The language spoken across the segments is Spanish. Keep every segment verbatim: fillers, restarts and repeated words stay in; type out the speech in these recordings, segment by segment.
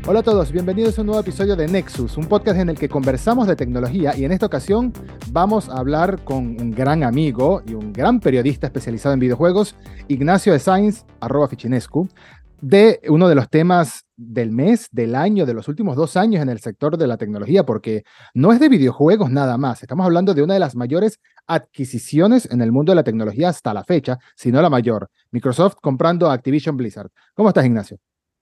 Hola a todos, bienvenidos a un nuevo episodio de Nexus, un podcast en el que conversamos de tecnología y en esta ocasión vamos a hablar con un gran amigo y un gran periodista especializado en videojuegos, Ignacio de Sainz, arroba Fichinescu, de uno de los temas del mes, del año, de los últimos dos años en el sector de la tecnología, porque no es de videojuegos nada más, estamos hablando de una de las mayores adquisiciones en el mundo de la tecnología hasta la fecha, si no la mayor, Microsoft comprando a Activision Blizzard. ¿Cómo estás, Ignacio?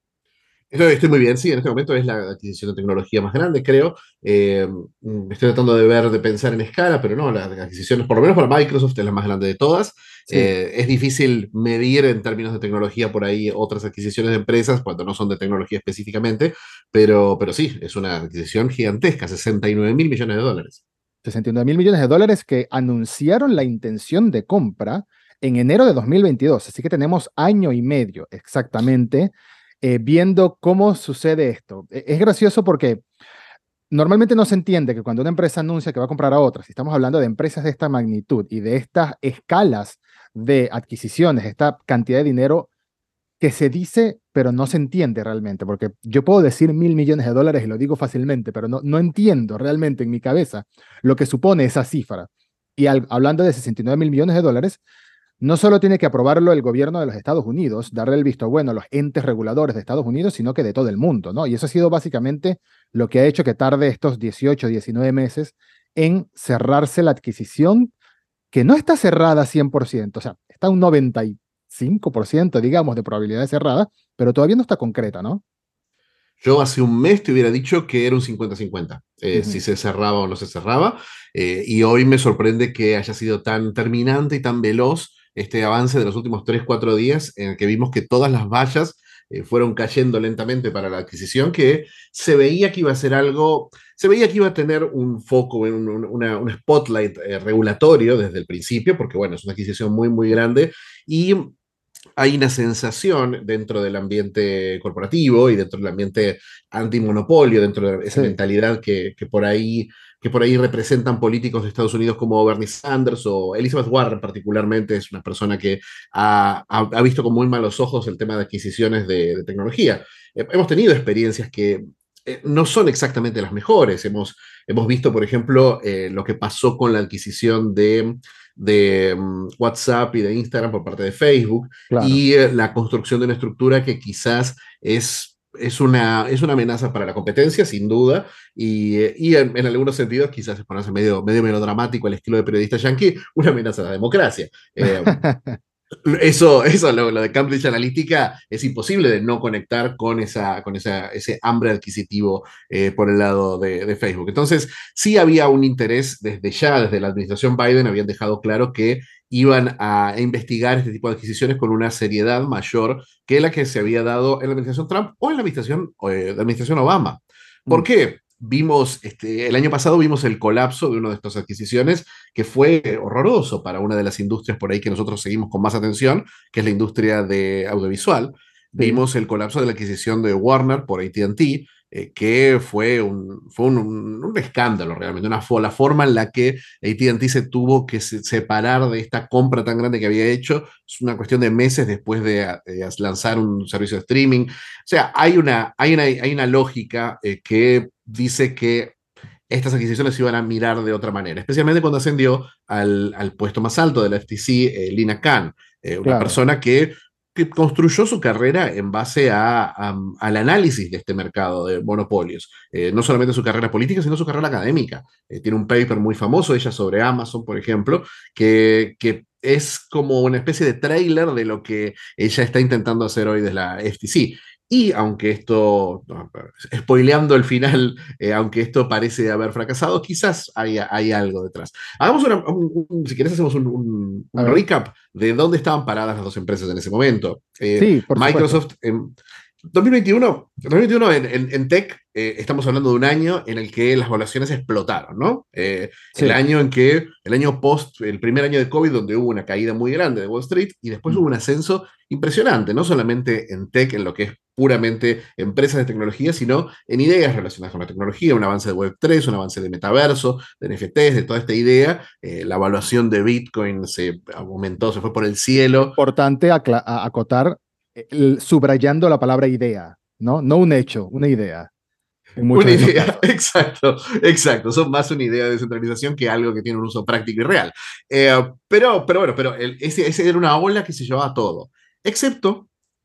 Estoy, estoy muy bien, sí, en este momento es la adquisición de tecnología más grande, creo. Eh, mm, estoy tratando de ver, de pensar en escala, pero no, las adquisiciones, por lo menos para Microsoft, es la más grande de todas. Sí. Eh, es difícil medir en términos de tecnología por ahí otras adquisiciones de empresas cuando no son de tecnología específicamente, pero, pero sí, es una adquisición gigantesca, sesenta y nueve mil millones de dólares. sesenta y nueve mil millones de dólares que anunciaron la intención de compra en enero de dos mil veintidós. Así que tenemos año y medio exactamente eh, viendo cómo sucede esto. E- Es gracioso porque normalmente no se entiende que cuando una empresa anuncia que va a comprar a otra, si estamos hablando de empresas de esta magnitud y de estas escalas de adquisiciones, esta cantidad de dinero que se dice, pero no se entiende realmente, porque yo puedo decir mil millones de dólares y lo digo fácilmente, pero no, no entiendo realmente en mi cabeza lo que supone esa cifra. Y al, hablando de sesenta y nueve mil millones de dólares, no solo tiene que aprobarlo el gobierno de los Estados Unidos, darle el visto bueno a los entes reguladores de Estados Unidos, sino que de todo el mundo, ¿no? Y eso ha sido básicamente lo que ha hecho que tarde estos dieciocho, diecinueve meses en cerrarse la adquisición, que no está cerrada cien por ciento, o sea, está un noventa y cinco por ciento, digamos, de probabilidad de cerrada, pero todavía no está concreta, ¿no? Yo hace un mes te hubiera dicho que era un cincuenta-cincuenta, eh, si Ujú. se cerraba o no se cerraba, eh, y hoy me sorprende que haya sido tan terminante y tan veloz este avance de los últimos tres cuatro días, en el que vimos que todas las vallas eh, fueron cayendo lentamente para la adquisición, que se veía que iba a ser algo, se veía que iba a tener un foco, un, un, una, un spotlight eh, regulatorio desde el principio, porque bueno, es una adquisición muy, muy grande, y hay una sensación dentro del ambiente corporativo y dentro del ambiente antimonopolio, dentro de esa Sí. mentalidad que, que, por ahí, que por ahí representan políticos de Estados Unidos como Bernie Sanders o Elizabeth Warren particularmente, es una persona que ha, ha, ha visto con muy malos ojos el tema de adquisiciones de, de tecnología. Eh, hemos tenido experiencias que eh, no son exactamente las mejores. Hemos, hemos visto, por ejemplo, eh, lo que pasó con la adquisición de de um, WhatsApp y de Instagram por parte de Facebook Claro. y eh, la construcción de una estructura que quizás es, es, una, es una amenaza para la competencia, sin duda, y, eh, y en, en, algunos sentidos quizás es ponerse medio, medio melodramático el estilo de periodista yankee, una amenaza a la democracia. Eh, eso, eso lo, lo, de Cambridge Analytica, es imposible de no conectar con, esa, con esa, ese hambre adquisitivo eh, por el lado de, de, Facebook. Entonces, sí había un interés desde ya, desde la administración Biden, habían dejado claro que iban a investigar este tipo de adquisiciones con una seriedad mayor que la que se había dado en la administración Trump o en la administración, eh, la administración Obama. ¿Por Mm. qué? Vimos, este, el año pasado vimos el colapso de una de estas adquisiciones que fue horroroso para una de las industrias por ahí que nosotros seguimos con más atención, que es la industria de audiovisual. Sí. Vimos el colapso de la adquisición de Warner por A T and T, eh, que fue, un, fue un, un, un, escándalo realmente, una, la forma en la que A T and T se tuvo que se, separar de esta compra tan grande que había hecho, es una cuestión de meses después de, de lanzar un servicio de streaming. O sea, hay una, hay una, hay una lógica eh, que dice que estas adquisiciones se iban a mirar de otra manera, especialmente cuando ascendió al, al puesto más alto de la F T C, eh, Lina Khan, eh, una Claro. persona que, que, construyó su carrera en base a, a, al análisis de este mercado de monopolios, eh, no solamente su carrera política, sino su carrera académica. Eh, tiene un paper muy famoso, ella sobre Amazon, por ejemplo, que, que es como una especie de trailer de lo que ella está intentando hacer hoy desde la F T C. Y aunque esto, no, spoileando el final, eh, aunque esto parece haber fracasado, quizás hay, hay algo detrás. Hagamos una, un, un, si quieres, hacemos un, un, A un, ver. recap de dónde estaban paradas las dos empresas en ese momento. Eh, Sí, por supuesto. Microsoft, en dos mil veintiuno, dos mil veintiuno en, en, en tech, eh, estamos hablando de un año en el que las valuaciones explotaron, ¿no? Eh, el Sí. año en que, el año post, el primer año de COVID, donde hubo una caída muy grande de Wall Street y después Mm. hubo un ascenso impresionante, no solamente en tech, en lo que es puramente empresas de tecnología, sino en ideas relacionadas con la tecnología, un avance de web tres, un avance de metaverso, de N F Ts, de toda esta idea. Eh, la evaluación de Bitcoin se aumentó, se fue por el cielo. Importante acla- a- acotar, el- subrayando la palabra idea. ¿no? No un hecho, una idea, en muchos Una de esos idea, casos. exacto, exacto. Son más una idea de descentralización que algo que tiene un uso práctico y real. Eh, pero, pero bueno, pero el, ese, ese era una ola que se llevaba todo, excepto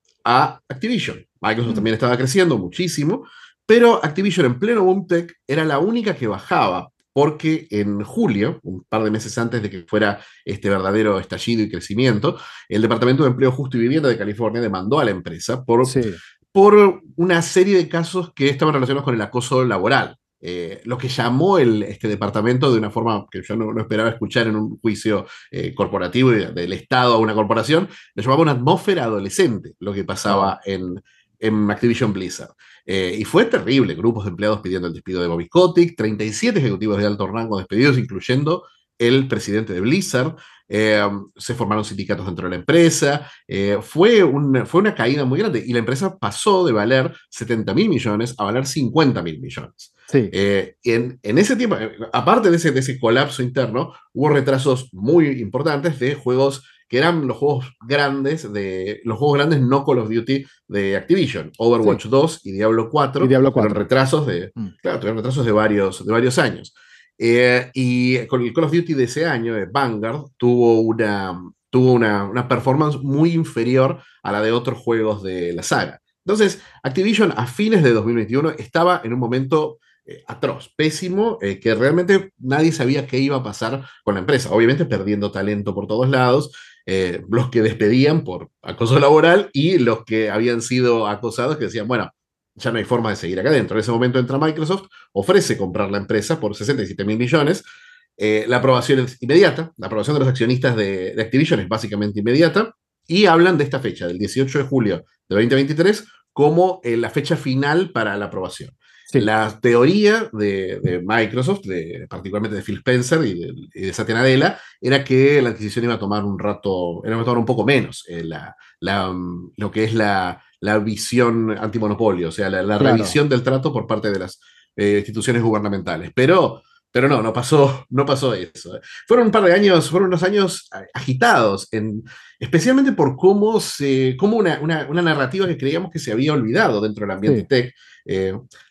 a Activision. Microsoft Mm, también estaba creciendo muchísimo, pero Activision en pleno boom tech era la única que bajaba, porque en julio, un par de meses antes de que fuera este verdadero estallido y crecimiento, el Departamento de Empleo Justo y Vivienda de California demandó a la empresa por, sí, por una serie de casos que estaban relacionados con el acoso laboral. Eh, lo que llamó el, este departamento de una forma que yo no, no esperaba escuchar en un juicio eh, corporativo y del Estado a una corporación, lo llamaba una atmósfera adolescente, lo que wow. pasaba en, en Activision Blizzard. Eh, y fue terrible, grupos de empleados pidiendo el despido de Bobby Kotick, treinta y siete ejecutivos de alto rango despedidos, incluyendo el presidente de Blizzard. Eh, se formaron sindicatos dentro de la empresa. Eh, fue, un, fue una caída muy grande y la empresa pasó de valer setenta mil millones a valer cincuenta mil millones. Sí, Eh, en, en, ese tiempo, aparte de ese, de ese colapso interno, hubo retrasos muy importantes de juegos que eran los juegos grandes, de, los juegos grandes no Call of Duty de Activision, sí. Overwatch dos y Diablo Y cuatro, Diablo tuvieron cuatro. retrasos de, Mm, claro, tuvieron retrasos de varios, de varios años. Eh, y con el Call of Duty de ese año, de Vanguard, tuvo una, tuvo una, una performance muy inferior a la de otros juegos de la saga. Entonces, Activision a fines de dos mil veintiuno estaba en un momento eh, atroz, pésimo, eh, que realmente nadie sabía qué iba a pasar con la empresa. Obviamente perdiendo talento por todos lados, eh, los que despedían por acoso laboral y los que habían sido acosados que decían, bueno, ya no hay forma de seguir acá adentro. En ese momento entra Microsoft, ofrece comprar la empresa por sesenta y siete mil millones. Eh, la aprobación es inmediata, la aprobación de los accionistas de, de Activision es básicamente inmediata, y hablan de esta fecha, del dieciocho de julio de dos mil veintitrés, como eh, la fecha final para la aprobación. sí, La teoría de, de Microsoft, de, particularmente de Phil Spencer y de, y de Satya Nadella, era que la adquisición iba a tomar un rato, iba a tomar un poco menos, eh, la, la, lo que es la, la visión antimonopolio, o sea, la, la claro. revisión del trato por parte de las eh, instituciones gubernamentales. Pero, pero no, no pasó, no pasó eso. Fueron un par de años, fueron unos años agitados, en, especialmente por cómo, se, cómo una, una, una, narrativa que creíamos que se había olvidado dentro del ambiente Sí, tech, eh,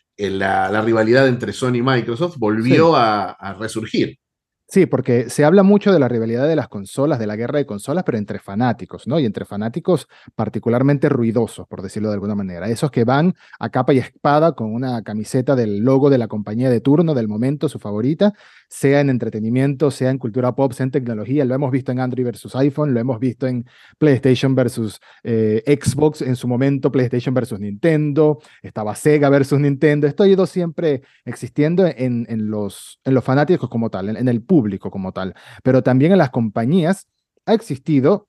la, la, rivalidad entre Sony y Microsoft sí. volvió a, a resurgir. Sí, porque se habla mucho de la rivalidad de las consolas, de la guerra de consolas, pero entre fanáticos, ¿no? Y entre fanáticos particularmente ruidosos, por decirlo de alguna manera. Esos que van a capa y espada con una camiseta del logo de la compañía de turno, del momento, su favorita, sea en entretenimiento, sea en cultura pop, sea en tecnología. Lo hemos visto en Android versus iPhone, lo hemos visto en PlayStation versus eh, Xbox, en su momento PlayStation versus Nintendo, estaba Sega versus Nintendo. Esto ha ido siempre existiendo en, en los, en los fanáticos como tal, en, en el público como tal, pero también en las compañías ha existido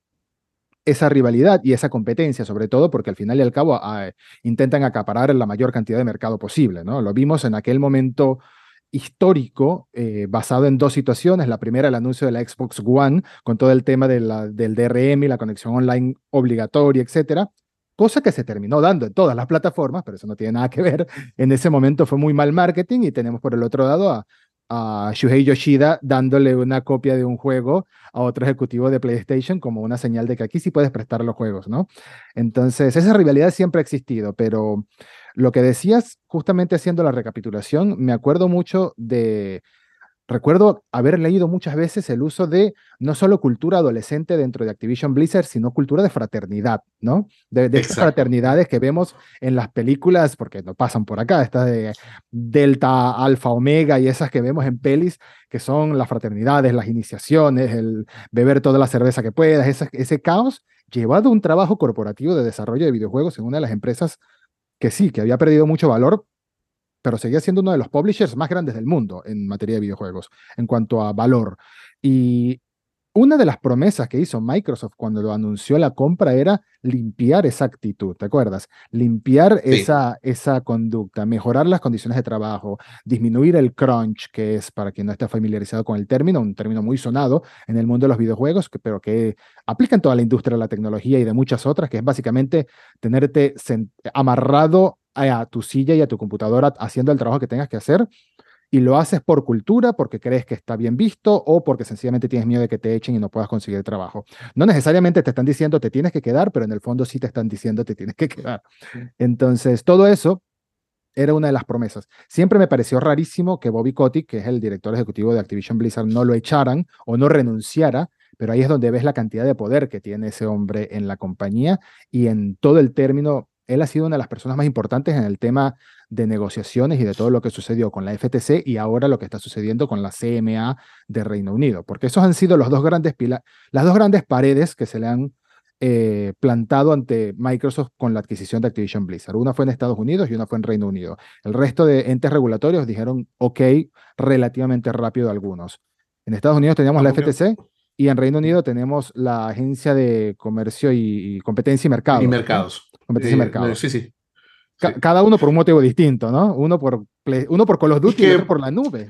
esa rivalidad y esa competencia, sobre todo porque al final y al cabo ah, intentan acaparar la mayor cantidad de mercado posible, ¿no? Lo vimos en aquel momento histórico eh, basado en dos situaciones. La primera, el anuncio de la Xbox One con todo el tema de la, del D R M y la conexión online obligatoria, etcétera. Cosa que se terminó dando en todas las plataformas, pero eso no tiene nada que ver. En ese momento fue muy mal marketing y tenemos por el otro lado a, a Shuhei Yoshida dándole una copia de un juego a otro ejecutivo de PlayStation como una señal de que aquí sí puedes prestar los juegos, ¿no? Entonces, esa rivalidad siempre ha existido, pero lo que decías, justamente haciendo la recapitulación, me acuerdo mucho de, recuerdo haber leído muchas veces el uso de no solo cultura adolescente dentro de Activision Blizzard, sino cultura de fraternidad, ¿no? De, de estas Exacto. fraternidades que vemos en las películas, porque no pasan por acá, estas de Delta, Alfa, Omega y esas que vemos en pelis, que son las fraternidades, las iniciaciones, el beber toda la cerveza que puedas, ese, ese caos llevado a un trabajo corporativo de desarrollo de videojuegos en una de las empresas que sí, que había perdido mucho valor, pero seguía siendo uno de los publishers más grandes del mundo en materia de videojuegos, en cuanto a valor. Y una de las promesas que hizo Microsoft cuando lo anunció la compra era limpiar esa actitud, ¿te acuerdas? Limpiar Sí. esa, esa conducta, mejorar las condiciones de trabajo, disminuir el crunch, que es, para quien no esté familiarizado con el término, un término muy sonado en el mundo de los videojuegos, que, pero que aplica en toda la industria de la tecnología y de muchas otras, que es básicamente tenerte amarrado a tu silla y a tu computadora haciendo el trabajo que tengas que hacer y lo haces por cultura, porque crees que está bien visto o porque sencillamente tienes miedo de que te echen y no puedas conseguir trabajo. No necesariamente te están diciendo te tienes que quedar, pero en el fondo sí te están diciendo te tienes que quedar. Entonces, todo eso era una de las promesas. Siempre me pareció rarísimo que Bobby Kotick, que es el director ejecutivo de Activision Blizzard, no lo echaran o no renunciara, pero ahí es donde ves la cantidad de poder que tiene ese hombre en la compañía y en todo el término. Él ha sido una de las personas más importantes en el tema de negociaciones y de todo lo que sucedió con la F T C y ahora lo que está sucediendo con la C M A de Reino Unido, porque esos han sido los dos grandes pila las dos grandes paredes que se le han eh, plantado ante Microsoft con la adquisición de Activision Blizzard. Una fue en Estados Unidos y una fue en Reino Unido. El resto de entes regulatorios dijeron ok relativamente rápido algunos. En Estados Unidos teníamos la Aunque, F T C y en Reino Unido tenemos la Agencia de Comercio y, y Competencia y y Mercados, ¿no? mercados. Competencia y Eh, no, Mercados. sí, sí, Ca sí. cada uno por un motivo distinto, ¿no? Uno por, Play uno por Call of Es Duty y el otro que por la nube.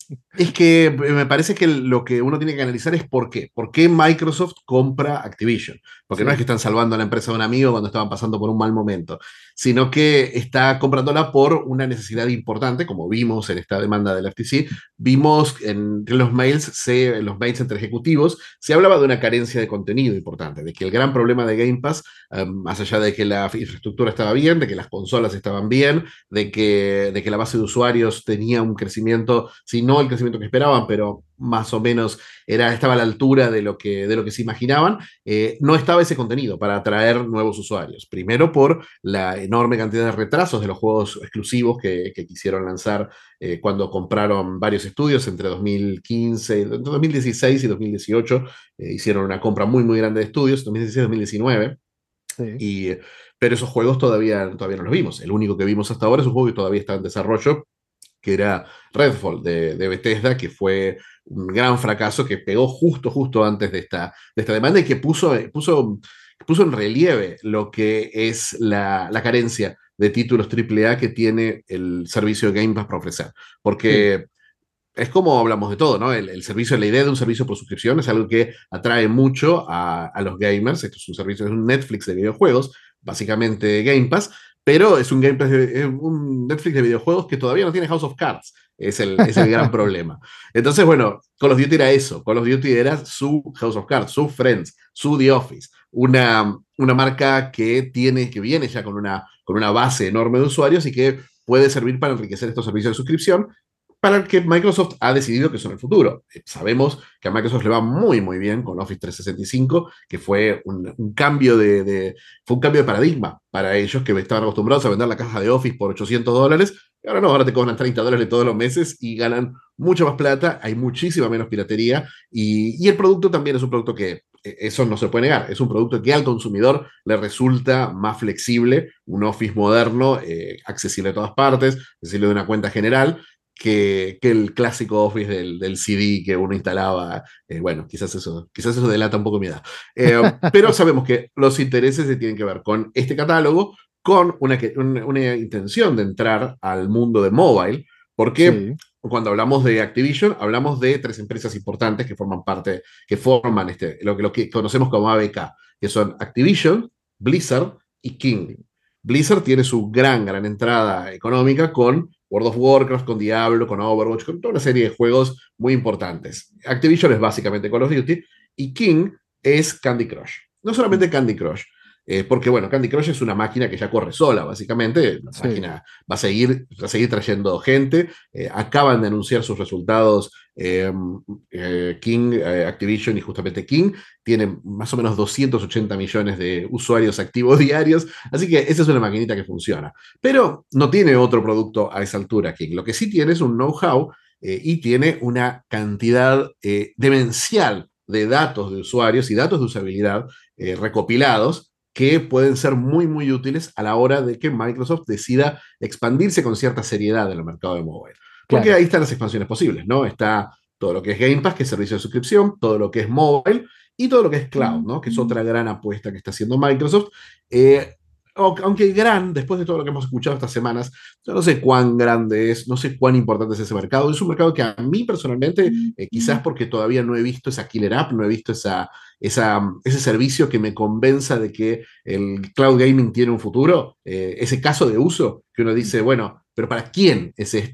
Es que me parece que lo que uno tiene que analizar es por qué. ¿Por qué Microsoft compra Activision? Porque no es que Sí, están salvando a la empresa de un amigo cuando estaban pasando por un mal momento, sino que está comprándola por una necesidad importante, como vimos en esta demanda del F T C. Vimos en, en los mails, se, en los mails entre ejecutivos, se hablaba de una carencia de contenido importante, de que el gran problema de Game Pass, um, más allá de que la infraestructura estaba bien, de que las consolas estaban bien, de que, de que la base de usuarios tenía un crecimiento, si no el crecimiento que esperaban, pero más o menos era, estaba a la altura de lo que, de lo que se imaginaban, eh, no estaba ese contenido para atraer nuevos usuarios. Primero por la enorme cantidad de retrasos de los juegos exclusivos que, que quisieron lanzar eh, cuando compraron varios estudios entre dos mil quince, entre dos mil dieciséis y dos mil dieciocho, eh, hicieron una compra muy, muy grande de estudios, dos mil dieciséis dos mil diecinueve, sí, y, pero esos juegos todavía, todavía no los vimos. El único que vimos hasta ahora es un juego que todavía está en desarrollo, que era Redfall de, de Bethesda, que fue un gran fracaso, que pegó justo, justo antes de esta, de esta demanda y que puso, puso, puso en relieve lo que es la, la carencia de títulos triple A que tiene el servicio de Game Pass para ofrecer. sí, Porque es como hablamos de todo, ¿no? El, el, servicio, la idea de un servicio por suscripción es algo que atrae mucho a, a, los gamers. Esto es un servicio, es un Netflix de videojuegos, básicamente Game Pass, pero es un, Game Pass de, es un Netflix de videojuegos que todavía no tiene House of Cards. Es el, es el gran problema. Entonces, bueno, Call of Duty era eso. Call of Duty era su House of Cards, su Friends, su The Office. Una, una marca que tiene, que viene ya con una, con una base enorme de usuarios y que puede servir para enriquecer estos servicios de suscripción para el que Microsoft ha decidido que son el futuro. Sabemos que a Microsoft le va muy, muy bien con Office trescientos sesenta y cinco, que fue un, un cambio de, de, fue un cambio de paradigma para ellos, que estaban acostumbrados a vender la caja de Office por ochocientos dólares, y ahora no, ahora te cobran treinta dólares todos los meses y ganan mucho más plata, hay muchísima menos piratería, y, y el producto también es un producto que, eso no se puede negar, es un producto que al consumidor le resulta más flexible, un Office moderno, eh, accesible a todas partes, accesible de una cuenta general, que, que, el clásico Office del, del C D que uno instalaba. Eh, bueno, quizás eso, quizás eso delata un poco mi edad. Eh, pero sabemos que los intereses se tienen que ver con este catálogo, con una, una, una intención de entrar al mundo de mobile, porque sí, cuando hablamos de Activision, hablamos de tres empresas importantes que forman parte, que forman este, lo, lo que conocemos como A B K, que son Activision, Blizzard y King. Blizzard tiene su gran, gran entrada económica con World of Warcraft, con Diablo, con Overwatch, con toda una serie de juegos muy importantes. Activision es básicamente Call of Duty y King es Candy Crush. No solamente Candy Crush, eh, porque bueno, Candy Crush es una máquina que ya corre sola, básicamente. La sí. máquina va a seguir, va a seguir trayendo gente. Eh, acaban de anunciar sus resultados eh, eh, King, eh, Activision y justamente King. Tienen más o menos doscientos ochenta millones de usuarios activos diarios. Así que esa es una maquinita que funciona. Pero no tiene otro producto a esa altura King. Lo que sí tiene es un know-how eh, y tiene una cantidad eh, demencial de datos de usuarios y datos de usabilidad eh, recopilados que pueden ser muy, muy útiles a la hora de que Microsoft decida expandirse con cierta seriedad en el mercado de mobile. Porque Claro. ahí están las expansiones posibles, ¿no? Está todo lo que es Game Pass, que es servicio de suscripción, todo lo que es mobile y todo lo que es cloud, ¿no? Que es otra gran apuesta que está haciendo Microsoft. Eh, aunque gran, después de todo lo que hemos escuchado estas semanas, yo no sé cuán grande es, no sé cuán importante es ese mercado. Es un mercado que a mí personalmente, eh, quizás porque todavía no he visto esa killer app, no he visto esa, esa, ese servicio que me convenza de que el cloud gaming tiene un futuro, eh, ese caso de uso que uno dice, bueno, pero ¿para quién es esto?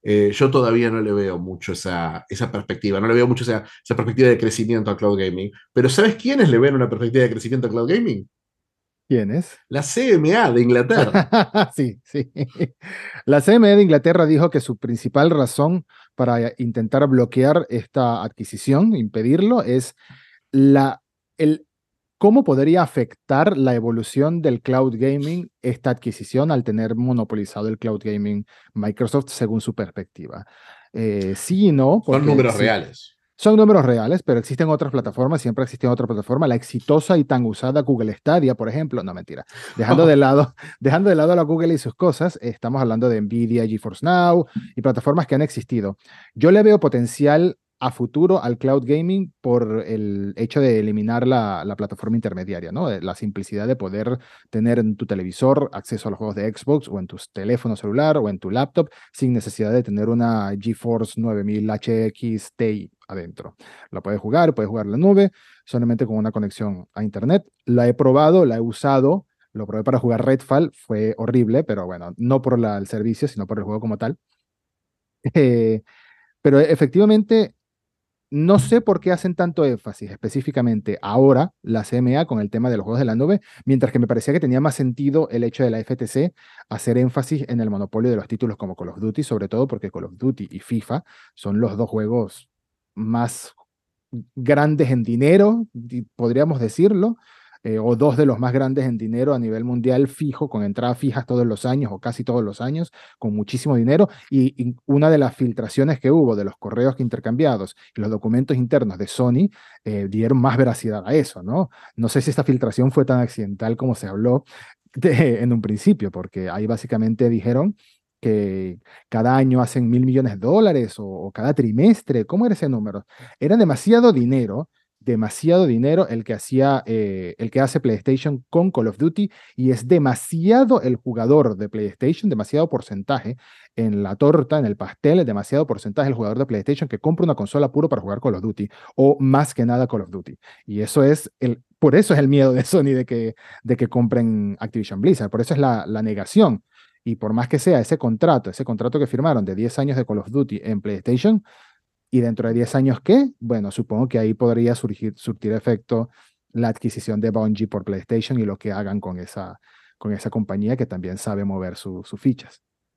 Eh, yo todavía no le veo mucho esa, esa perspectiva, no le veo mucho esa, esa perspectiva de crecimiento al cloud gaming. Pero ¿sabes quiénes le ven una perspectiva de crecimiento al cloud gaming? ¿Quién es? La C M A de Inglaterra. Sí, sí. La C M E de Inglaterra dijo que su principal razón para intentar bloquear esta adquisición, impedirlo, es la, el, cómo podría afectar la evolución del cloud gaming esta adquisición al tener monopolizado el cloud gaming Microsoft según su perspectiva. Eh, sí y no, Son porque números sí, reales. son números reales, pero existen otras plataformas, siempre ha existido otra plataforma, la exitosa y tan usada Google Stadia, por ejemplo, no mentira, dejando de lado, dejando de lado a la Google y sus cosas, estamos hablando de Nvidia, GeForce Now y plataformas que han existido. Yo le veo potencial a futuro al cloud gaming por el hecho de eliminar la, la plataforma intermediaria, ¿no? De la simplicidad de poder tener en tu televisor acceso a los juegos de Xbox o en tu teléfono celular o en tu laptop sin necesidad de tener una GeForce nueve mil H X Ti adentro. La puedes jugar, puedes jugar en la nube, solamente con una conexión a internet. La he probado, la he usado, lo probé para jugar Redfall, fue horrible, pero bueno, no por la, el servicio, sino por el juego como tal. Eh, pero efectivamente, no sé por qué hacen tanto énfasis específicamente ahora la C M A con el tema de los juegos de la nube, mientras que me parecía que tenía más sentido el hecho de la F T C hacer énfasis en el monopolio de los títulos como Call of Duty, sobre todo porque Call of Duty y FIFA son los dos juegos más grandes en dinero, podríamos decirlo, eh, o dos de los más grandes en dinero a nivel mundial fijo, con entradas fijas todos los años o casi todos los años, con muchísimo dinero. Y, y una de las filtraciones que hubo de los correos que intercambiados y los documentos internos de Sony eh, dieron más veracidad a eso, ¿no? No sé si esta filtración fue tan accidental como se habló de, en un principio, porque ahí básicamente dijeron que cada año hacen mil millones de dólares o, o cada trimestre. ¿Cómo era ese número? Era demasiado dinero, demasiado dinero el que hacía, eh, el que hace PlayStation con Call of Duty y es demasiado el jugador de PlayStation, demasiado porcentaje en la torta, en el pastel, es demasiado porcentaje el jugador de PlayStation que compra una consola puro para jugar Call of Duty o más que nada Call of Duty. Y eso es el, por eso es el miedo de Sony de que, de que compren Activision Blizzard, por eso es la, la negación. Y por más que sea ese contrato, ese contrato que firmaron de diez años de Call of Duty en PlayStation, y dentro de diez años, ¿qué? Bueno, supongo que ahí podría surgir, surtir efecto la adquisición de Bungie por PlayStation y lo que hagan con esa, con esa compañía que también sabe mover sus su fichas.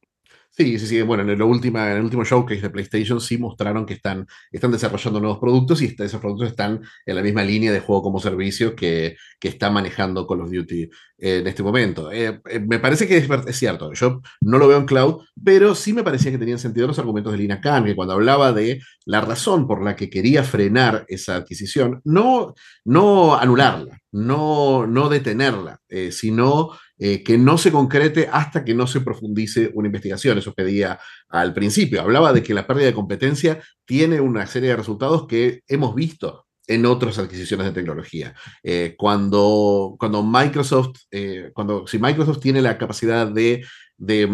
Sí, sí, sí. Bueno, en el, última, en el último showcase de PlayStation sí mostraron que están, están desarrollando nuevos productos y esos productos están en la misma línea de juego como servicio que, que está manejando Call of Duty eh, en este momento. Eh, eh, me parece que es, es, cierto, yo no lo veo en cloud, pero sí me parecía que tenían sentido los argumentos de Lina Khan, que cuando hablaba de la razón por la que quería frenar esa adquisición, no, no anularla, no, no detenerla, eh, sino eh, que no se concrete hasta que no se profundice una investigación. Eso pedía al principio. Hablaba de que la pérdida de competencia tiene una serie de resultados que hemos visto en otras adquisiciones de tecnología. Eh, cuando, cuando Microsoft, eh, cuando, si Microsoft tiene la capacidad de, de,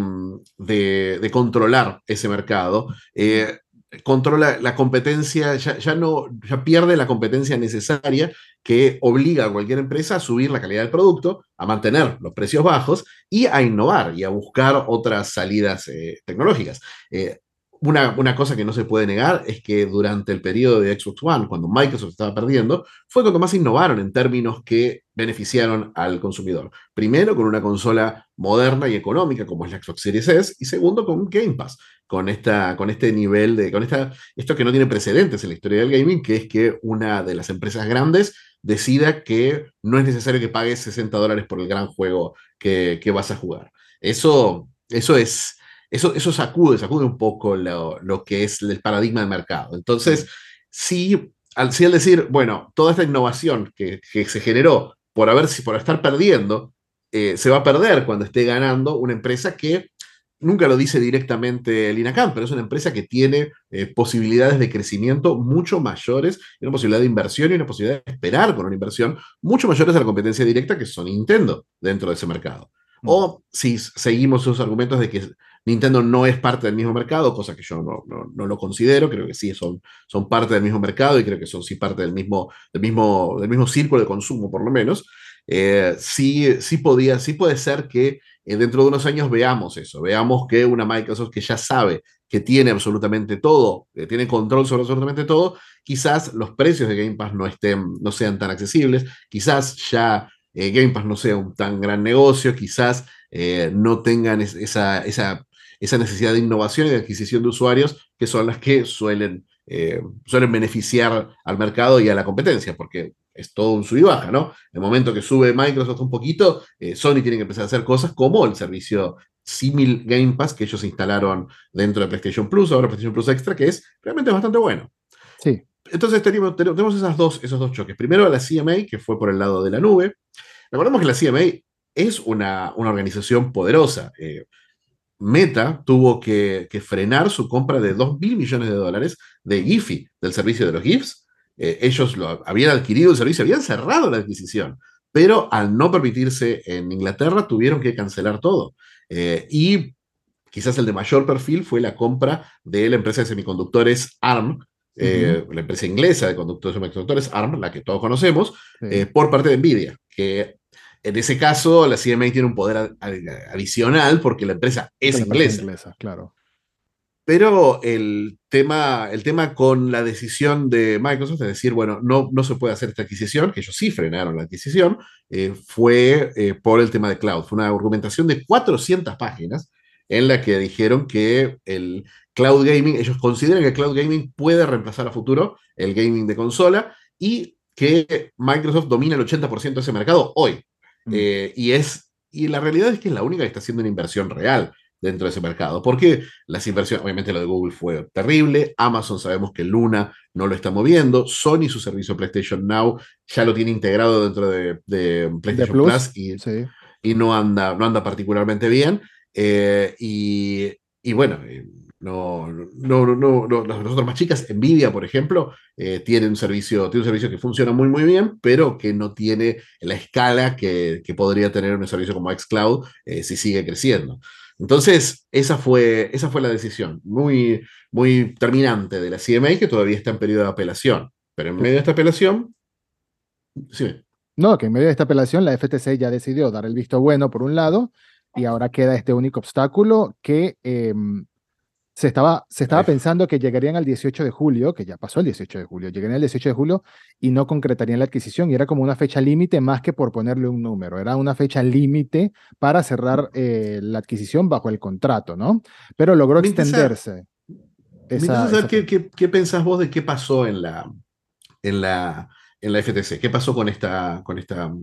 de, de controlar ese mercado, eh, controla la competencia, ya, ya, no, ya pierde la competencia necesaria que obliga a cualquier empresa a subir la calidad del producto, a mantener los precios bajos y a innovar y a buscar otras salidas eh, tecnológicas. Eh, una, una, cosa que no se puede negar es que durante el periodo de Xbox One, cuando Microsoft estaba perdiendo, fue cuando más innovaron en términos que beneficiaron al consumidor. Primero, con una consola moderna y económica como es la Xbox Series S, y segundo, con Game Pass, con, esta, con este nivel de, con esta, esto que no tiene precedentes en la historia del gaming, que es que una de las empresas grandes decida que no es necesario que pagues sesenta dólares por el gran juego que, que vas a jugar. Eso, eso es, eso, eso sacude, sacude un poco lo, lo que es el paradigma del mercado. Entonces, sí, al, sí al decir, bueno, toda esta innovación que, que se generó por, haber, por estar perdiendo, eh, se va a perder cuando esté ganando una empresa que nunca lo dice directamente Lina Khan, pero es una empresa que tiene eh, posibilidades de crecimiento mucho mayores, y una posibilidad de inversión y una posibilidad de esperar con una inversión mucho mayores a la competencia directa que son Nintendo dentro de ese mercado. Mm. O si seguimos esos argumentos de que Nintendo no es parte del mismo mercado, cosa que yo no, no, no lo considero, creo que sí son, son parte del mismo mercado y creo que son sí parte del mismo, del mismo, del mismo círculo de consumo, por lo menos. Eh, sí, sí, podía, sí puede ser que eh, dentro de unos años veamos eso, veamos que una Microsoft que ya sabe que tiene absolutamente todo, que tiene control sobre absolutamente todo, quizás los precios de Game Pass no, estén, no sean tan accesibles, quizás ya eh, Game Pass no sea un tan gran negocio, quizás eh, no tengan es, esa, esa, esa necesidad de innovación y de adquisición de usuarios que son las que suelen, eh, suelen beneficiar al mercado y a la competencia, porque es todo un sub y baja, ¿no? En el momento que sube Microsoft un poquito, eh, Sony tiene que empezar a hacer cosas como el servicio símil Game Pass que ellos instalaron dentro de PlayStation Plus, ahora PlayStation Plus Extra, que es realmente bastante bueno. Sí. Entonces tenemos, tenemos esas dos, esos dos choques. Primero la C M A, que fue por el lado de la nube. Recordemos que la C M A es una, una organización poderosa. Eh, Meta tuvo que, que, frenar su compra de dos mil millones de dólares de Giphy, del servicio de los GIFs. Eh, ellos lo, habían adquirido el servicio, habían cerrado la adquisición, pero al no permitirse en Inglaterra tuvieron que cancelar todo. Eh, y quizás el de mayor perfil fue la compra de la empresa de semiconductores ARM, eh, uh-huh. la empresa inglesa de conductores semiconductores ARM, la que todos conocemos, sí. eh, por parte de NVIDIA, que en ese caso la C M A tiene un poder adicional porque la empresa es la inglesa. Empresa inglesa, claro. Pero el tema, el tema con la decisión de Microsoft de decir, bueno, no, no se puede hacer esta adquisición, que ellos sí frenaron la adquisición, eh, fue eh, por el tema de cloud. Fue una argumentación de cuatrocientas páginas en la que dijeron que el cloud gaming, ellos consideran que el cloud gaming puede reemplazar a futuro el gaming de consola y que Microsoft domina el ochenta por ciento de ese mercado hoy. Mm. Eh, y, es, y la realidad es que es la única que está haciendo una inversión real dentro de ese mercado, porque las inversiones, obviamente lo de Google fue terrible, Amazon sabemos que Luna no lo está moviendo, Sony su servicio PlayStation Now ya lo tiene integrado dentro de, de PlayStation de Plus, Plus y, sí. y no, anda, no anda particularmente bien, eh, y, y bueno, no, no, no, no, no, las otras más chicas, Nvidia, por ejemplo, eh, tiene, un servicio, tiene un servicio que funciona muy, muy bien, pero que no tiene la escala que, que podría tener un servicio como xCloud eh, si sigue creciendo. Entonces, esa fue, esa fue la decisión, muy, muy terminante de la C M A, que todavía está en periodo de apelación. Pero en medio de esta apelación, sí. No, que en medio de esta apelación la F T C ya decidió dar el visto bueno por un lado, y ahora queda este único obstáculo que eh, se estaba, se estaba pensando que llegarían al dieciocho de julio, que ya pasó el dieciocho de julio, llegarían el dieciocho de julio y no concretarían la adquisición, y era como una fecha límite más que por ponerle un número, era una fecha límite para cerrar eh, la adquisición bajo el contrato, ¿no? Pero logró me extenderse. Me interesa saber qué, qué, qué pensás vos de qué pasó en la, en la, en la F T C, qué pasó con esta, con esta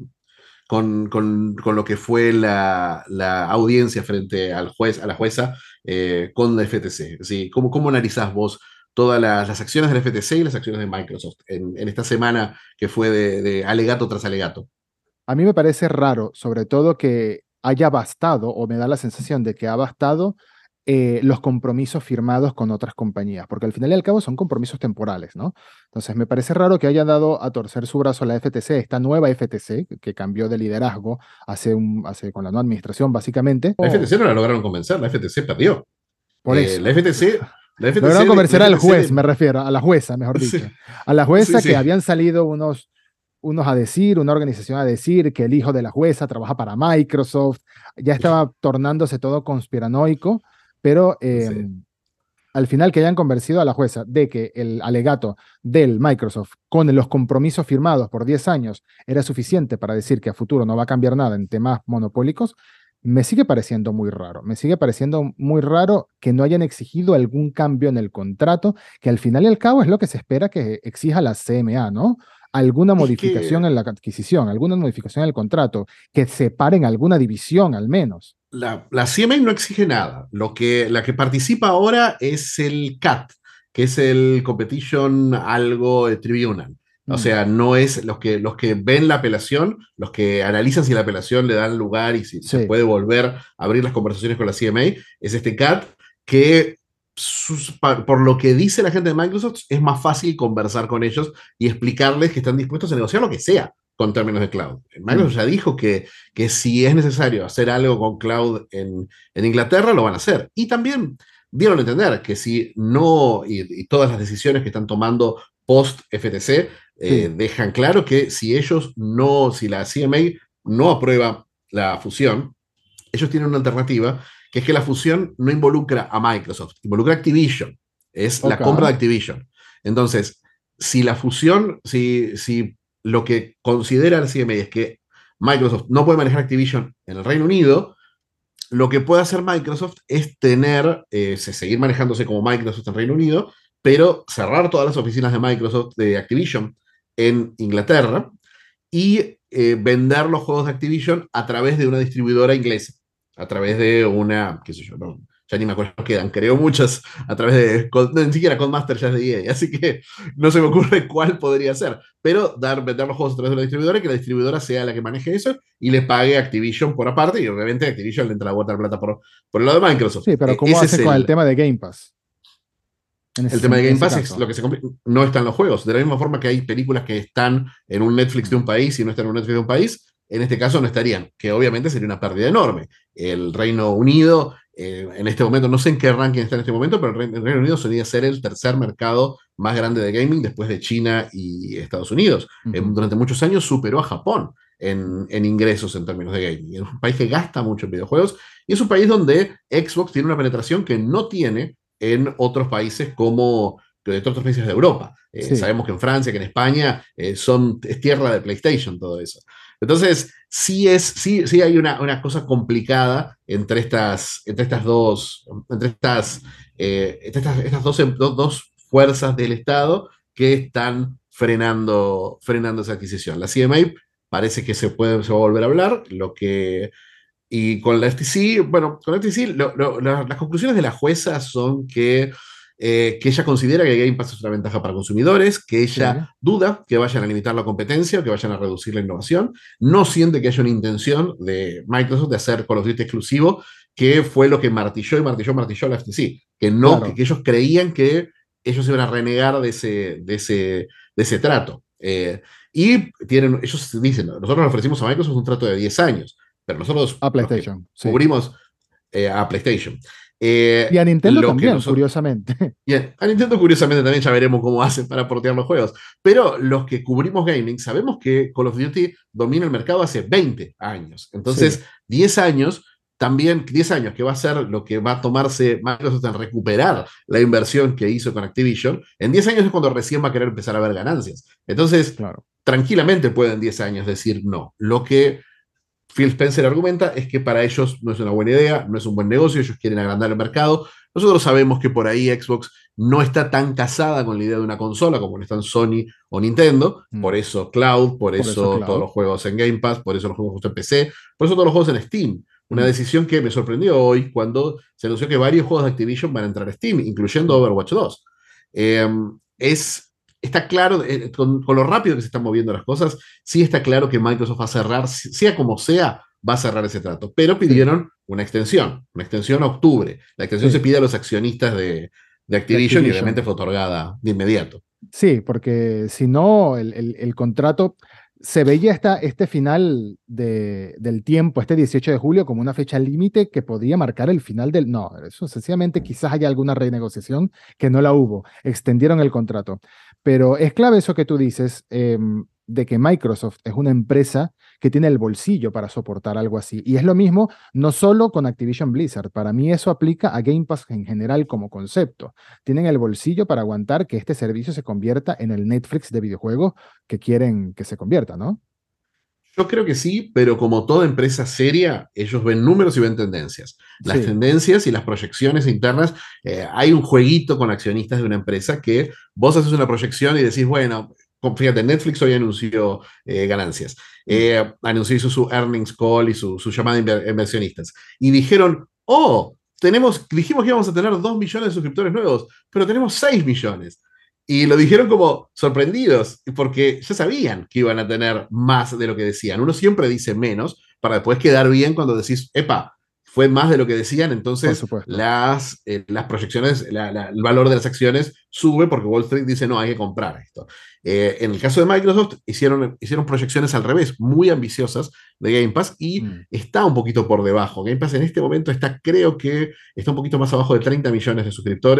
Con, con, con, lo que fue la, la, audiencia frente al juez, a la jueza eh, con la F T C. ¿Sí? ¿Cómo, ¿Cómo analizás vos todas las, las acciones de la F T C y las acciones de Microsoft en, en esta semana que fue de, de alegato tras alegato? A mí me parece raro, sobre todo que haya bastado, o me da la sensación de que ha bastado eh, los compromisos firmados con otras compañías, porque al final y al cabo son compromisos temporales, ¿no? Entonces me parece raro que haya dado a torcer su brazo a la F T C, esta nueva F T C, que cambió de liderazgo hace, un, hace con la nueva administración, básicamente. La F T C no la lograron convencer, la F T C perdió. Por eh, eso. La F T C... La F T C lograron convencer la al F T C juez, de... me refiero, a la jueza, mejor dicho. Sí. A la jueza sí, que sí. habían salido unos unos a decir, una organización a decir que el hijo de la jueza trabaja para Microsoft, ya estaba tornándose todo conspiranoico, pero eh, sí. al final que hayan convencido a la jueza de que el alegato del Microsoft con los compromisos firmados por diez años era suficiente para decir que a futuro no va a cambiar nada en temas monopólicos, me sigue pareciendo muy raro, me sigue pareciendo muy raro que no hayan exigido algún cambio en el contrato, que al final y al cabo es lo que se espera que exija la C M A, ¿no? Alguna modificación que en la adquisición, alguna modificación en el contrato, que separen alguna división al menos. La, la C M A no exige nada. Lo que, la que participa ahora es el C A T, que es el Competition Algo Tribunal. O mm. sea, no es los que, los que ven la apelación, los que analizan si la apelación le dan lugar y si sí. se puede volver a abrir las conversaciones con la C M A, es este C A T que sus, por lo que dice la gente de Microsoft, es más fácil conversar con ellos y explicarles que están dispuestos a negociar lo que sea con términos de cloud. Microsoft mm. ya dijo que, que si es necesario hacer algo con cloud en, en Inglaterra, lo van a hacer. Y también dieron a entender que si no, y, y todas las decisiones que están tomando post-F T C, eh, sí. dejan claro que si ellos no, si la C M A no aprueba la fusión, ellos tienen una alternativa, que es que la fusión no involucra a Microsoft, involucra a Activision, es la Ok, compra de Activision. Entonces, si la fusión, si, si lo que considera el C M A es que Microsoft no puede manejar Activision en el Reino Unido, lo que puede hacer Microsoft es tener, eh, seguir manejándose como Microsoft en Reino Unido, pero cerrar todas las oficinas de Microsoft, de Activision, en Inglaterra y eh, vender los juegos de Activision a través de una distribuidora inglesa, a través de una, qué sé yo, no, ya ni me acuerdo, quedan, creo muchas, a través de, no, ni siquiera Codemaster ya es de E A, así que no se me ocurre cuál podría ser, pero dar, vender los juegos a través de una distribuidora y que la distribuidora sea la que maneje eso y le pague a Activision por aparte, y obviamente a Activision le entra la vuelta de plata por, por el lado de Microsoft. sí, pero Eh, ¿cómo ese es hacen con el el, tema de Game Pass en el ese, tema de en Game ese Pass es caso? lo que se complica. No están los juegos. De la misma forma que hay películas que están en un Netflix de Mm. un país y no están en un Netflix de un país, en este caso no estarían, que obviamente sería una pérdida enorme. El Reino Unido, eh, en este momento, no sé en qué ranking está en este momento, pero el Reino, el Reino Unido solía ser el tercer mercado más grande de gaming después de China y Estados Unidos. Eh, Ujú. durante muchos años superó a Japón Mm. en, en ingresos en términos de gaming. Es un país que gasta mucho en videojuegos y es un país donde Xbox tiene una penetración que no tiene en otros países como de otros países de Europa. Eh, Sí, sabemos que en Francia, que en España, eh, son, es tierra de PlayStation todo eso. Entonces, sí, es, sí, sí hay una, una cosa complicada entre estas, entre estas dos, entre estas, eh, entre estas, estas dos, dos, dos fuerzas del Estado que están frenando, frenando esa adquisición. La C M A parece que se, puede, se va a volver a hablar, lo que y con la F T C, bueno, con la F T C, lo, lo, la, las conclusiones de la jueza son que, eh, que ella considera que Game Pass es una ventaja para consumidores, que sí, ella duda que vayan a limitar la competencia o que vayan a reducir la innovación, no siente que haya una intención de Microsoft de hacer Call of Duty exclusivo, que fue lo que martilló y martilló, martilló la F T C, que, no, que, claro. que ellos creían que ellos iban a renegar de ese, de ese, de ese trato. Eh, y tienen, ellos dicen, nosotros le ofrecimos a Microsoft un trato de diez años, pero nosotros, A los que PlayStation, sí. cubrimos eh, a PlayStation, Y eh, a Nintendo lo que también, nosotros, curiosamente. bien, a Nintendo curiosamente también ya veremos cómo hacen para portear los juegos, pero los que cubrimos gaming sabemos que Call of Duty domina el mercado hace veinte años, Sí, entonces diez años, también diez años, que va a ser lo que va a tomarse Microsoft en recuperar la inversión que hizo con Activision, en diez años es cuando recién va a querer empezar a ver ganancias. Entonces, claro. tranquilamente pueden diez años decir no. Lo que Phil Spencer argumenta es que para ellos no es una buena idea, no es un buen negocio, ellos quieren agrandar el mercado. Nosotros sabemos que por ahí Xbox no está tan casada con la idea de una consola como lo están Sony o Nintendo, por Mm. eso Cloud, por Por eso, eso todos Cloud. los juegos en Game Pass, por eso los juegos en P C, por eso todos los juegos en Steam. Una Mm. decisión que me sorprendió hoy cuando se anunció que varios juegos de Activision van a entrar a Steam, incluyendo Mm. Overwatch dos. Eh, es, está claro, eh, con, con, lo rápido que se están moviendo las cosas, sí está claro que Microsoft va a cerrar, sea como sea, va a cerrar ese trato. Pero Sí, pidieron una extensión, una extensión a octubre. La extensión se sí, pide a los accionistas de, de de Activision y obviamente Activision. fue otorgada de inmediato. Sí, porque si no, el, el- el contrato se veía esta, este final de, del tiempo, este dieciocho de julio, como una fecha límite que podía marcar el final del... No, eso sencillamente quizás haya alguna renegociación que no la hubo. Extendieron el contrato. Pero es clave eso que tú dices, em, de que Microsoft es una empresa que tiene el bolsillo para soportar algo así. Y es lo mismo, no solo con Activision Blizzard. Para mí eso aplica a Game Pass en general como concepto. Tienen el bolsillo para aguantar que este servicio se convierta en el Netflix de videojuegos que quieren que se convierta, ¿no? Yo creo que sí, pero como toda empresa seria, ellos ven números y ven tendencias. Las Sí, tendencias y las proyecciones internas, eh, hay un jueguito con accionistas de una empresa que vos haces una proyección y decís, bueno, fíjate, Netflix hoy anunció eh, ganancias, mm, eh, anunció hizo su earnings call y su, su llamada de inver inversionistas. Y dijeron, oh, tenemos, dijimos que íbamos a tener dos millones de suscriptores nuevos, pero tenemos seis millones. Y lo dijeron como sorprendidos, porque ya sabían que iban a tener más de lo que decían. Uno siempre dice menos para después quedar bien cuando decís, epa, fue más de lo que decían, por entonces supuesto. las, eh, las proyecciones, la, la, el valor de las acciones sube porque Wall Street dice, no, hay que comprar esto. Eh, en el caso de Microsoft, hicieron, hicieron proyecciones al revés, muy ambiciosas de Game Pass y Mm, está un poquito por debajo. Game Pass en este momento está, creo que está un poquito más abajo de treinta millones de suscriptores.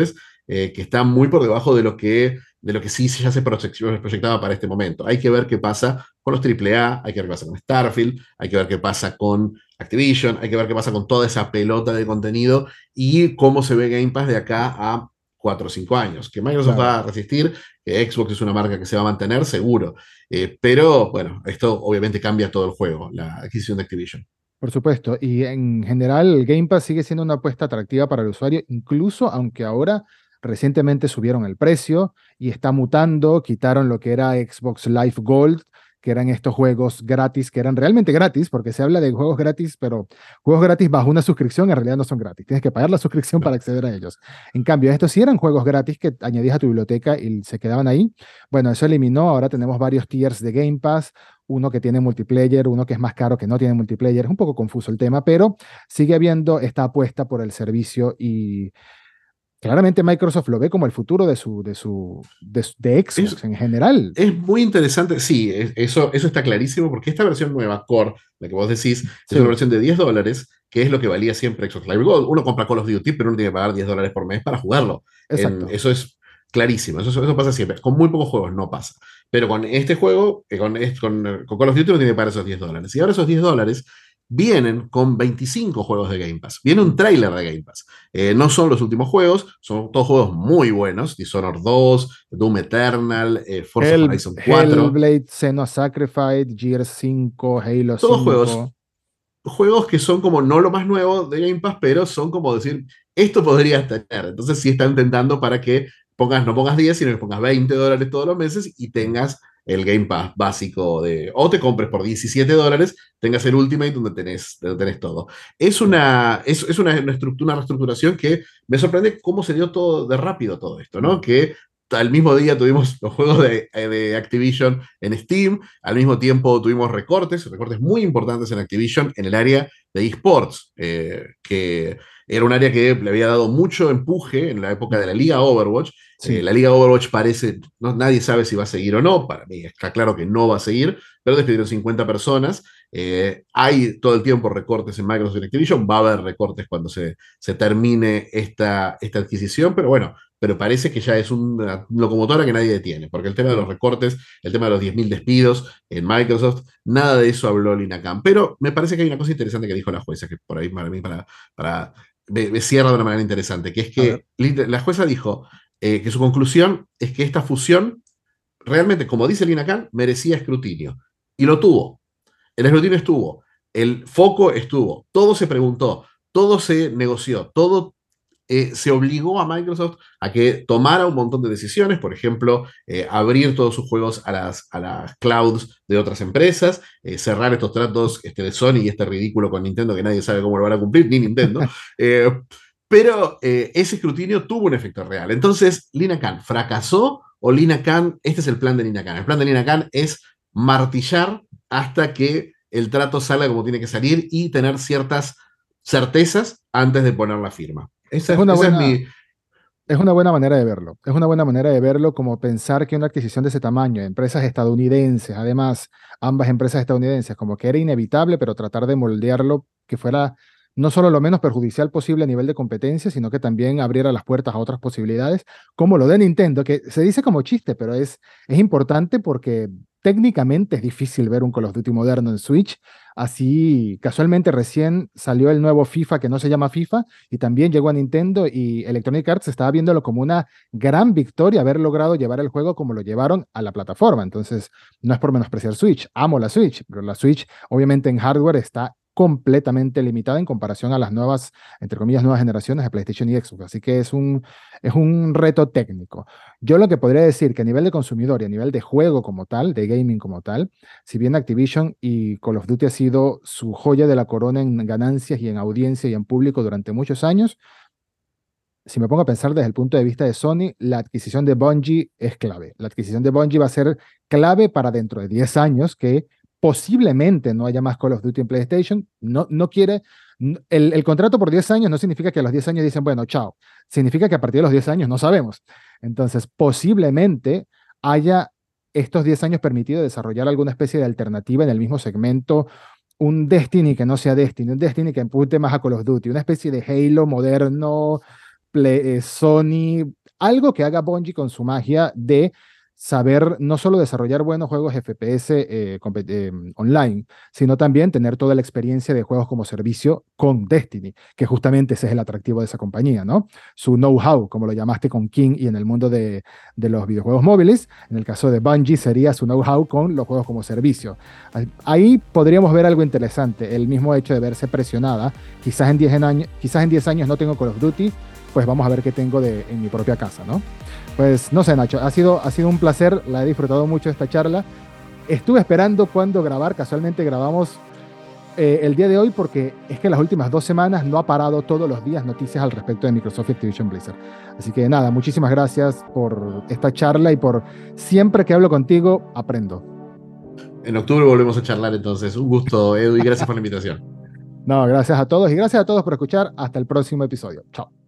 eh, que está muy por debajo de lo que, de lo que sí ya se proyectaba para este momento. Hay que ver qué pasa con los triple A, hay que ver qué pasa con Starfield, hay que ver qué pasa con Activision, hay que ver qué pasa con toda esa pelota de contenido y cómo se ve Game Pass de acá a cuatro o cinco años. Que Microsoft Claro. va a resistir, que Xbox es una marca que se va a mantener, seguro. Eh, pero bueno, esto obviamente cambia todo el juego, la adquisición de Activision. Por supuesto, y en general Game Pass sigue siendo una apuesta atractiva para el usuario, incluso aunque ahora recientemente subieron el precio y está mutando, quitaron lo que era Xbox Live Gold, que eran estos juegos gratis, que eran realmente gratis, porque se habla de juegos gratis, pero juegos gratis bajo una suscripción en realidad no son gratis, tienes que pagar la suscripción para acceder a ellos. En cambio, estos sí eran juegos gratis que añadías a tu biblioteca y se quedaban ahí. Bueno, eso eliminó, ahora tenemos varios tiers de Game Pass, uno que tiene multiplayer, uno que es más caro que no tiene multiplayer. Es un poco confuso el tema, pero sigue habiendo esta apuesta por el servicio y claramente Microsoft lo ve como el futuro de su, de su, de, su- de Xbox Es, en general. es muy interesante, sí, es- eso, eso está clarísimo, porque esta versión nueva, Core, la que vos decís, es una Sí, versión de diez dólares, que es lo que valía siempre Xbox Live Gold. Uno compra Call of Duty, pero uno tiene que pagar diez dólares por mes para jugarlo. En, exacto. eso es clarísimo, eso, eso pasa siempre. Con muy pocos juegos no pasa. Pero con este juego, eh, con, es- con, eh, con Call of Duty, uno tiene que pagar esos diez dólares. Y ahora esos diez dólares vienen con veinticinco juegos de Game Pass. Viene un tráiler de Game Pass. Eh, no son los últimos juegos, son todos juegos muy buenos. Dishonored dos, Doom Eternal, eh, Forza Hell, Horizon cuatro. Hellblade, Senua Sacrifice, Gears cinco, Halo Todos juegos, cinco. juegos que son como no lo más nuevo de Game Pass, pero son como decir, esto podrías tener. Entonces sí están intentando para que pongas, no pongas diez, sino que pongas veinte dólares todos los meses y tengas el Game Pass básico de, o te compres por diecisiete dólares, tengas el Ultimate donde tenés, donde tenés todo. Es Claro. una, es, es una, una, estructura, una reestructuración que me sorprende cómo se dio todo de rápido todo esto, ¿no? Mm. Que al mismo día tuvimos los juegos de, de Activision en Steam, al mismo tiempo tuvimos recortes, recortes muy importantes en Activision en el área de esports, eh, que era un área que le había dado mucho empuje en la época de la Liga Overwatch. Eh, Sí, la Liga Overwatch parece, no, nadie sabe si va a seguir o no, para mí está claro que no va a seguir, pero despidieron cincuenta personas. Eh, hay todo el tiempo recortes en Microsoft y en Activision, va a haber recortes cuando se, se termine esta, esta adquisición, pero bueno, pero parece que ya es una locomotora que nadie detiene, porque el tema de los sí. recortes, el tema de los diez mil despidos en Microsoft, nada de eso habló Lina Khan. Pero me parece que hay una cosa interesante que dijo la jueza, que por ahí para mí para, para, me, me cierra de una manera interesante, que es A ver, que la jueza dijo eh, que su conclusión es que esta fusión, realmente, como dice Lina Khan, merecía escrutinio. Y lo tuvo. El escrutinio estuvo, el foco estuvo, todo se preguntó, todo se negoció, todo eh, se obligó a Microsoft a que tomara un montón de decisiones, por ejemplo, eh, abrir todos sus juegos a las, a las clouds de otras empresas, eh, cerrar estos tratos este, de Sony y este ridículo con Nintendo que nadie sabe cómo lo van a cumplir, ni Nintendo. Eh, pero eh, ese escrutinio tuvo un efecto real. Entonces, Lina Khan fracasó o Lina Khan, este es el plan de Lina Khan. El plan de Lina Khan es martillar hasta que el trato salga como tiene que salir y tener ciertas certezas antes de poner la firma. Esa es es, una esa es buena, mi... es una buena manera de verlo. Es una buena manera de verlo como pensar que una adquisición de ese tamaño, empresas estadounidenses, además, ambas empresas estadounidenses, como que era inevitable, pero tratar de moldearlo que fuera no solo lo menos perjudicial posible a nivel de competencia, sino que también abriera las puertas a otras posibilidades, como lo de Nintendo, que se dice como chiste, pero es, es importante porque técnicamente es difícil ver un Call of Duty moderno en Switch. Así, casualmente recién salió el nuevo FIFA que no se llama FIFA y también llegó a Nintendo y Electronic Arts estaba viéndolo como una gran victoria haber logrado llevar el juego como lo llevaron a la plataforma. Entonces, no es por menospreciar Switch, amo la Switch, pero la Switch obviamente en hardware está completamente limitada en comparación a las nuevas, entre comillas, nuevas generaciones de PlayStation y Xbox. Así que es un, es un reto técnico. Yo lo que podría decir que a nivel de consumidor y a nivel de juego como tal, de gaming como tal, si bien Activision y Call of Duty ha sido su joya de la corona en ganancias y en audiencia y en público durante muchos años, si me pongo a pensar desde el punto de vista de Sony, la adquisición de Bungie es clave. La adquisición de Bungie va a ser clave para dentro de diez años, que posiblemente no haya más Call of Duty en PlayStation. No, no quiere, n- el, el contrato por diez años no significa que a los diez años dicen, bueno, chao. Significa que a partir de los diez años no sabemos. Entonces, posiblemente haya estos diez años permitido desarrollar alguna especie de alternativa en el mismo segmento, un Destiny que no sea Destiny, un Destiny que apunte más a Call of Duty, una especie de Halo moderno Play- eh, Sony, algo que haga Bungie con su magia de saber no solo desarrollar buenos juegos F P S eh, compe- eh, online, sino también tener toda la experiencia de juegos como servicio con Destiny, que justamente ese es el atractivo de esa compañía, ¿no? Su know-how, como lo llamaste con King y en el mundo de, de los videojuegos móviles, en el caso de Bungie sería su know-how con los juegos como servicio. Ahí podríamos ver algo interesante, el mismo hecho de verse presionada, quizás en diez en años, quizás en diez años no tengo Call of Duty, pues vamos a ver qué tengo de, en mi propia casa, ¿no? Pues no sé, Nacho, ha sido, ha sido un placer, la he disfrutado mucho esta charla. Estuve esperando cuándo grabar, casualmente grabamos eh, el día de hoy porque es que las últimas dos semanas no ha parado todos los días noticias al respecto de Microsoft y Activision Blizzard. Así que nada, muchísimas gracias por esta charla y por siempre que hablo contigo, aprendo. En octubre volvemos a charlar entonces. Un gusto, Edu, y gracias por la invitación. No, gracias a todos y gracias a todos por escuchar. Hasta el próximo episodio. Chao.